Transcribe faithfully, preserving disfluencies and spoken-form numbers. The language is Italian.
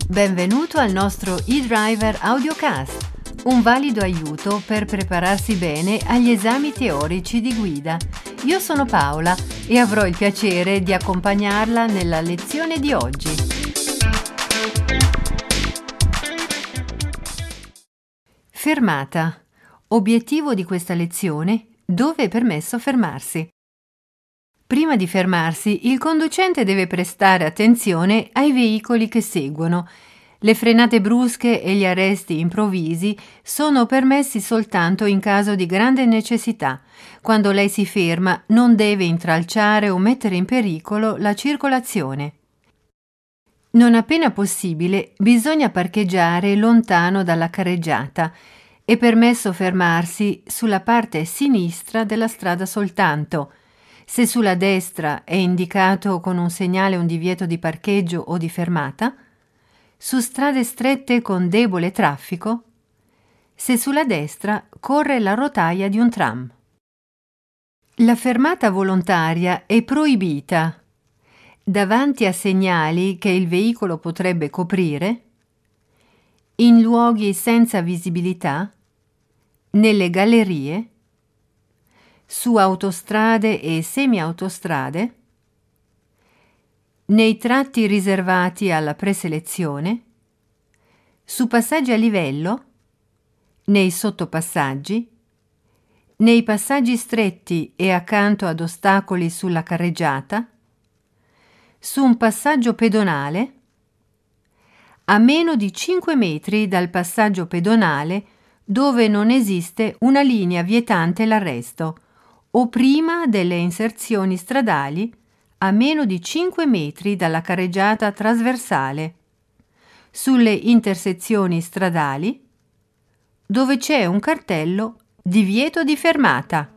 Benvenuto al nostro eDriver Audiocast, un valido aiuto per prepararsi bene agli esami teorici di guida. Io sono Paola e avrò il piacere di accompagnarla nella lezione di oggi. Fermata. Obiettivo di questa lezione: dove è permesso fermarsi. Prima di fermarsi, il conducente deve prestare attenzione ai veicoli che seguono. Le frenate brusche e gli arresti improvvisi sono permessi soltanto in caso di grande necessità. Quando lei si ferma, non deve intralciare o mettere in pericolo la circolazione. Non appena possibile, bisogna parcheggiare lontano dalla carreggiata. È permesso fermarsi sulla parte sinistra della strada soltanto. Se sulla destra è indicato con un segnale un divieto di parcheggio o di fermata, su strade strette con debole traffico, se sulla destra corre la rotaia di un tram. La fermata volontaria è proibita davanti a segnali che il veicolo potrebbe coprire, in luoghi senza visibilità, nelle gallerie, su autostrade e semiautostrade, nei tratti riservati alla preselezione, su passaggi a livello, nei sottopassaggi, nei passaggi stretti e accanto ad ostacoli sulla carreggiata, su un passaggio pedonale, a meno di cinque metri dal passaggio pedonale dove non esiste una linea vietante l'arresto, o prima delle inserzioni stradali a meno di cinque metri dalla carreggiata trasversale, sulle intersezioni stradali dove c'è un cartello divieto di fermata.